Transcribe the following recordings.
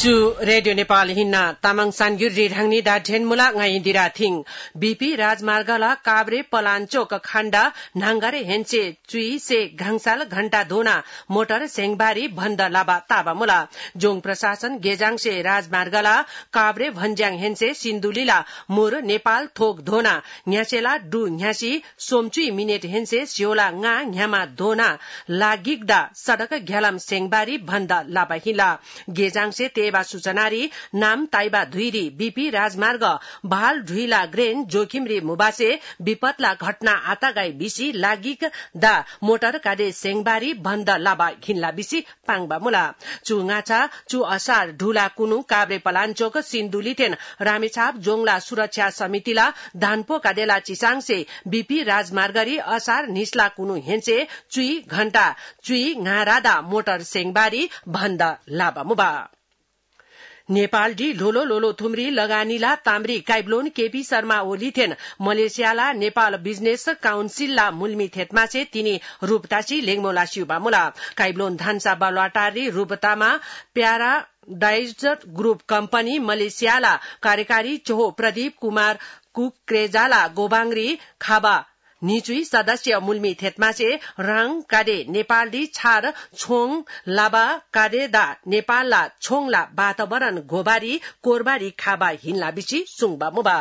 चु रेडियो नेपाल हिन्ना तामाङ सानग्युर रेढाङनी दा ढेनमुला ngaइदिरा थिङ बीपी राजमार्गला काभ्रे पलाञ्चोक खण्डा नांगारे हेन्चे चुई से घाङसाल घण्टा धोना मोटर सेङबारी भण्ड लाबा ताबा मुला जोङ प्रशासन गेजाङ से राजमार्गला काभ्रे भन्ज्याङ हेन्चे सिन्धुलीला मुर नेपाल थोक धोना न्यासेला डु न्यासी सोमचुई मिनेट हेन्चे स्योला nga न्यामा धोना लागिगदा सडक घ्यालाम सेङबारी भण्ड लाबा हिला गेजाङ से तेबा सूचनारी नाम ताइबा धुइरी बीपी राजमार्ग भाल ढुइला ग्रेन जोखिमरी मुबासे विपतला घटना आतागाई बिसी लागिक दा मोटर काडे सेङबारी भण्ड लाबा घिनला बिसी पाङबा मुला चु ngaचा चु असार ढुला कुनु काभ्रे पलाञ्चोक सिन्धुलीटेन रामेछाप जोङला सुरक्षा समितिला धानपो काडेला चिसाङसे बीपी राजमार्गरी असार निस्ला कुनु हेन्चे चुई घण्टा चुई ngaरादा मोटर सेङबारी भण्ड लाबा मुबा नेपाल डी लोलो लोलो थुमरी लगानीला ताम्री काइब्लोन केपी शर्मा ओलीथेन मलेसियाला नेपाल बिजनेस काउन्सिलला मुल्मी थेटमा से तिनी रूपतासी लेङमोला सिउबा मुला काइब्लोन धान्सा बालवाटारी रूपतामा प्यारा डाइजर ग्रुप कम्पनी मलेसियाला कार्यकारी चोहो प्रदीप कुमार कुक्रेजाला गोबाङरी खाबा निचुई सदस्य मुल्मी थेटमासे राङ काडे नेपालदी छार छोङ लाबा काडेदा नेपालला छोङला वातावरण गोबारी कोरबारी खाबा हिन्ला बिची सुङबा मुबा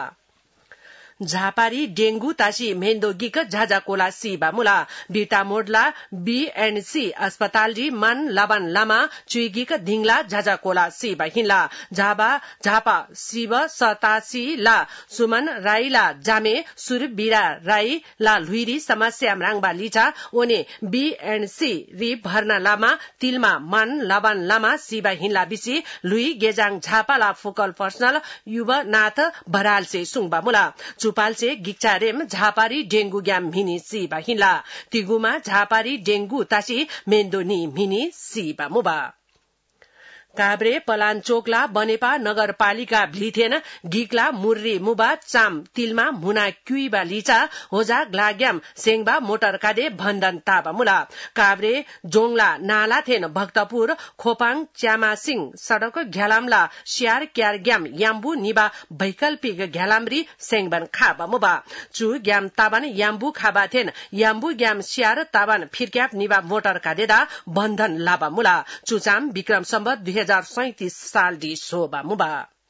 झापारी डेंगू तासी मेन्दोगिक झाजा कोला सीबा मुला बीटा मोडला बीएनसी अस्पताल री मन लाबन लामा चुइगिक धिंगला झाजा कोला सीबा हिन्ला झापा शिव सतासी ला सुमन राई ला जामे सुरबीरा राई ला लुइरी समस्या म्राङबा लिचा ओने बीएनसी री भर्ना लामा तिलमा मन लाबन लामा सीबा हिन्ला बिसी लुई गेजाङ झापाला फोकल पर्सनल युवनाथ बराल से सुङबा मुला चुपाल से गिक्चारेम झापारी डेंगू ग्याम मिनी सीबा हिला तिगुमा झापारी डेंगू तासी मेन्दोनी मिनी सीबा मुबा काभ्रे पलाञ्चोकला बनेपा नगरपालिका भ्लिथेन गिकला मुर्री मुबा चाम तिलमा मुना क्युइबा लिचा होजा ग्लाग्याम सेङबा मोटर काडे भण्डन ताबा मुला काभ्रे जोङला नाला थेन भक्तपुर खोपाङ च्यामासिङ सडक घ्यालामला स्यार क्यारग्याम याम्बु निबा वैकल्पिक घ्यालामरी सेङबन खाबा मुबा चु ग्याम ताबान याम्बु खाबा थेन याम्बु ग्याम स्यार ताबान फिरक्याप निबा मोटर काडेदा बन्धन लाबा मुला चुचाम विक्रम सम्बत 2037 साल डी सोबा मुबा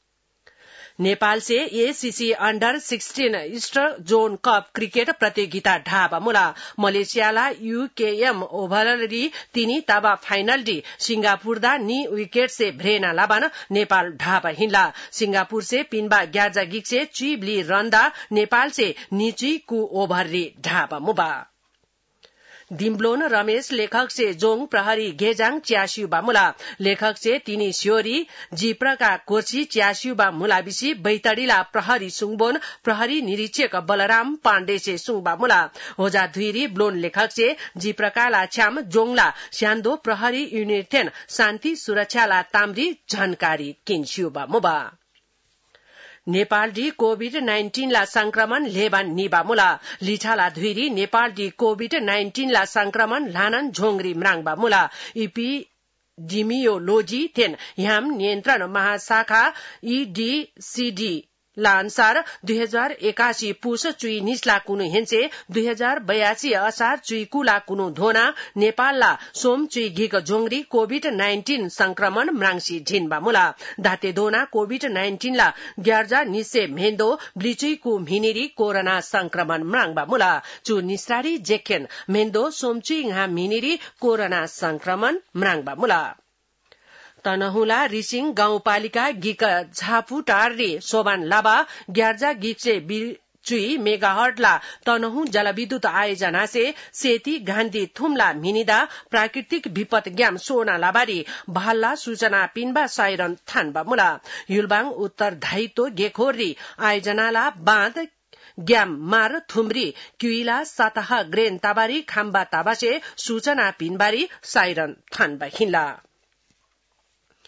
नेपाल से ACC under 16 eastern zone cup cricket प्रतियोगिता ढाबा मुला मलेसियाला यूकेएम ओभररी तिनी ताबा फाइनल डी सिंगापुर दा नी विकेट से भ्रेना लाबान नेपाल ढाबा हिन्ला सिंगापुर से पिनबा ग्याजा गिक से चुइबली रन्दा नेपाल से नीची कु ओभररी ढाबा मुबा दिम्ब्लोन रमेश लेखक से जोङ प्रहरी घेजाङ च्यास्युबा मुला लेखक से तिनी स्योरी जिप्रका कोर्ची च्यास्युबा मुलाबिसी बैतडीला प्रहरी सुङबोन प्रहरी निरीक्षक बलराम पाण्डे से सुङबा मुला होजा धुइरी ब्लोन लेखक से जिप्रकाला छ्याम जोङला स्यान्दो प्रहरी युनिटेन शान्ति सुरक्षाला ताम्री जानकारी किन्स्युबा मुबा नेपाल डी कोभिड-19 ला संक्रमण लेबान निबा मुला लिछाला धुइरी नेपाल डी कोभिड-19 ला संक्रमण लानन झोंगरी म्राङबा मुला इपिडेमियोलोजी थेन ह्याम नियन्त्रण महाशाखा ईडीसीडी ला अनुसार 2081 पुष चुई निस्ला कुनु हेन्से 2082 असार चुई कुला कुनु धोना नेपालला सोम चुई घिक झोंगरी कोभिड-19 संक्रमण म्राङसी झिनबा मुला दाते धोना कोभिड-19 ला ग्यार्जा निसे मेन्दो ब्लिचुई कु मिनिरी कोरोना संक्रमण म्राङबा मुला चु निस्रारी जेखेन मेन्दो सोमचुई ngha मिनिरी कोरोना संक्रमण म्राङबा मुला तनहुला रिसिङ गाउँपालिका गिक झापु टार्री सोबान लाबा ग्यार्जा गिक्से चुई मेगाहर्टला तनहु जलविद्युत आयोजना से सेती गान्धी थुमला मिनिदा प्राकृतिक विपत ग्याम सोना लाबारी भाल्ला सूचना पिनबा साइरन थानबा मुला युलबाङ उत्तर धाइतो गेखोरी आयोजनाला बाँध ग्याम मार थुमरी क्युइला सतह ग्रेन ताबारी खाम्बा ताबासे सूचना पिनबारी साइरन थानबा हिन्ला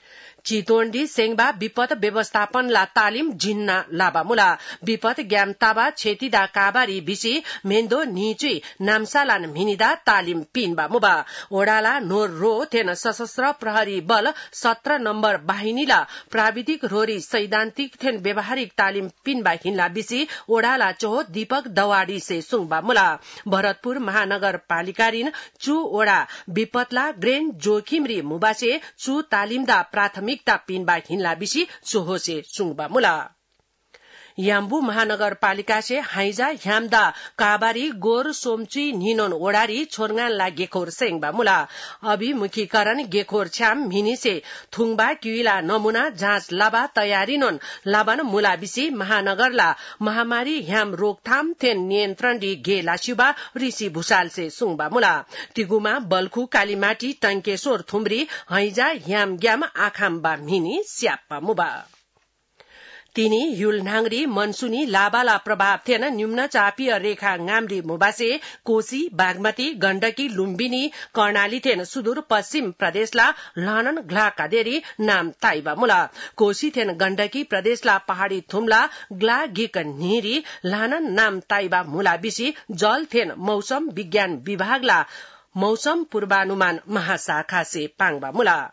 चितोन्डी सेंगबा विपद व्यवस्थापनला तालिम जिन्ना लाबामुला विपद ग्याम ताबा छेतिदा काबारी बिसी मेन्दो निचुई नामसालान मिनिदा तालिम पिनबा मुबा ओडाला नोर रो थेन सशस्त्र प्रहरी बल 17 नम्बर बाहिनीला प्राविधिक रोरी सैद्धान्तिक थेन व्यवहारिक तालिम पिनबा हिन्ला बिसी ओडाला चोह दीपक दवाडी से सुङबा मुला भरतपुर महानगरपालिका रिन चु ओडा विपतला ग्रेन जोखिमरी मुबासे चु तालिमदा प्राथमिकता पिनबा हिन्ला बिसी चोहो से सुङबा मुला याम्बु महानगरपालिका से हाइजा ह्याम्दा काबारी गोर सोमचुई निनोन ओडारी छोरङानला गेखोर सेङबा मुला अभिमुखीकरण गेखोर छ्याम मिनी से थुङबा क्युइला नमूना जाँच लाबा तयारीनोन लाबन मुला बिसी महानगरला महामारी ह्याम रोकथाम थेन नियन्त्रण डी गे लासिबा ऋषि भूषाल से सुङबा मुला टिगुमा बल्खु कालीमाटी टंकेश्वर थुम्री हाइजा ह्याम ग्याम आखाम्बा मिनी स्याप्पा मुबा तिनी युलनाङरी मनसुनी लाबाला प्रभाव थिएन निम्न चापीय रेखा गाम्री मुबासे कोशी बागमती गण्डकी लुम्बिनी कर्णाली थिएन सुदूर पश्चिम प्रदेशला लहनन ग्ला कादेरी नाम ताइबा मुला कोशी थिएन गण्डकी प्रदेशला पहाड़ी थुम्ला ग्ला गिक निरी लहनन नाम ताइबा मुला बिसी जल थिएन मौसम विज्ञान विभागला मौसम पूर्वानुमान महाशाखा से पाङबा मुला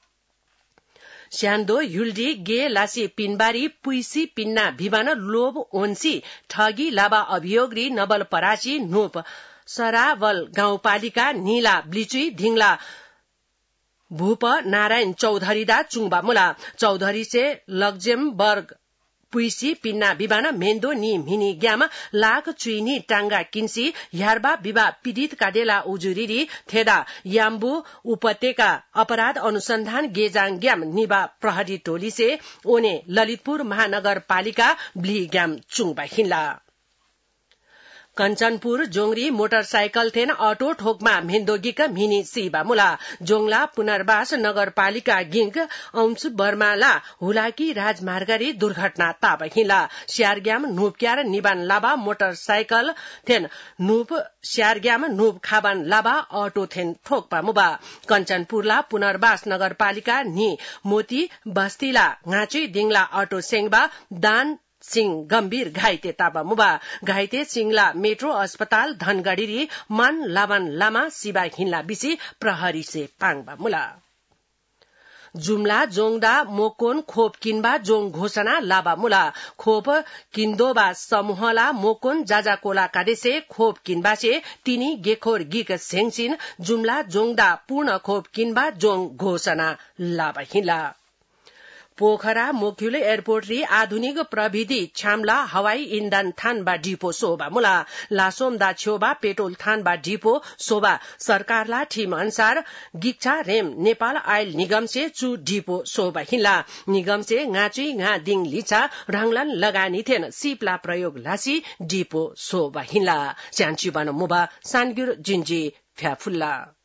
स्यान्दो युल्डी गे लासी पिनबारी पुइसी पिन्ना भिवान लोभ ओन्सी ठगी लाबा अभियोगरी नबल परासी नोप सरावल गाउँपालिका नीला ब्लिचुई धिङला भूप नारायण चौधरीदा चुङबा मुला चौधरी से लग्जेमबर्ग पुइसी पिन्ना विवान मेन्दो नि मिनी ग्याम लाख चुइनी टांगा किन्सी ह्यारबा विवाह पीड़ित काडेला उजुरीरी थेदा याम्बु उपत्यका अपराध अनुसन्धान गेजाङ ग्याम निबा प्रहरी टोली से ओने ललितपुर महानगरपालिका ब्ली ग्याम चुङबा हिन्ला कञ्चनपुर जोंगरी मोटरसाइकल थेन अटो ठोकमा मेन्दोगिक मिनी सीबा मुला जोंगला पुनर्वास नगरपालिका गिंक अंश बर्माला हुलाकी राजमार्गरी दुर्घटना ताब हिला स्यारग्याम नुपक्यार निबान लाबा मोटरसाइकल थेन नुप स्यारग्याम नुप खाबान लाबा अटो थेन ठोकपा मुबा कञ्चनपुरला पुनर्वास नगरपालिका नि मोती बस्तीला घाँचुई दिङला अटो सेङबा दान सिंह गम्भीर घाइते ताबा मुबा घाइते सिंहला मेट्रो अस्पताल धनगढ़ी मन लावन लामा सिबा हिन्ला बिसी प्रहरी से पाङबा मुला जुम्ला जोङदा मोकोन खोप किन्बा जोङ घोषणा लाबा मुला खोप किन्दोबा समूहला मोकोन जाजाकोला काडेसे खोप किन्बा से तिनी गेखोर गिक सेङसिन जुम्ला जोङदा पूर्ण खोप किन्बा जोङ घोषणा लाबा हिन्ला पोखरा मोक्युले एयरपोर्ट री आधुनिक प्रविधि छामला हवाई ईंधन थानबा डिपो सोबा मुला लासोमदा छेउबा पेट्रोल थानबा डिपो सोबा सरकारला ठिम अनुसार गिच्छा रेम नेपाल आयल निगम से चु डिपो सोबा हिला निगम से गाचुई गा दिङ लिचा रंगलन लगानी थेन सिपला प्रयोग लासी डिपो सोबा हिला स्यान्ची बन मुबा सानगिर जिन्जी फ्याफुल्ला